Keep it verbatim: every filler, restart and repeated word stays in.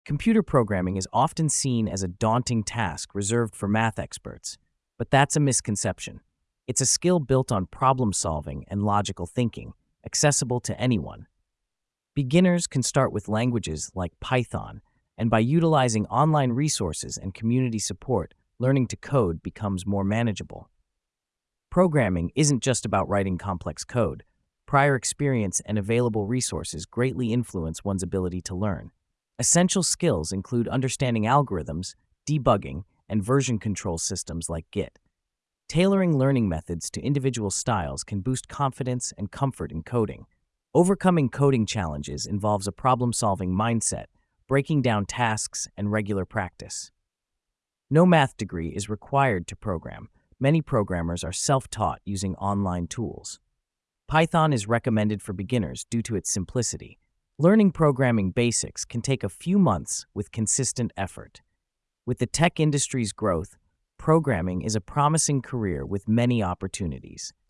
Computer programming is often seen as a daunting task reserved for math experts, but that's a misconception. It's a skill built on problem solving and logical thinking, accessible to anyone. Beginners can start with languages like Python, and by utilizing online resources and community support, learning to code becomes more manageable. Programming isn't just about writing complex code. Prior experience and available resources greatly influence one's ability to learn. Essential skills include understanding algorithms, debugging, and version control systems like Git. Tailoring learning methods to individual styles can boost confidence and comfort in coding. Overcoming coding challenges involves a problem-solving mindset, breaking down tasks, and regular practice. No math degree is required to program. Many programmers are self-taught using online tools. Python is recommended for beginners due to its simplicity. Learning programming basics can take a few months with consistent effort. With the tech industry's growth, programming is a promising career with many opportunities.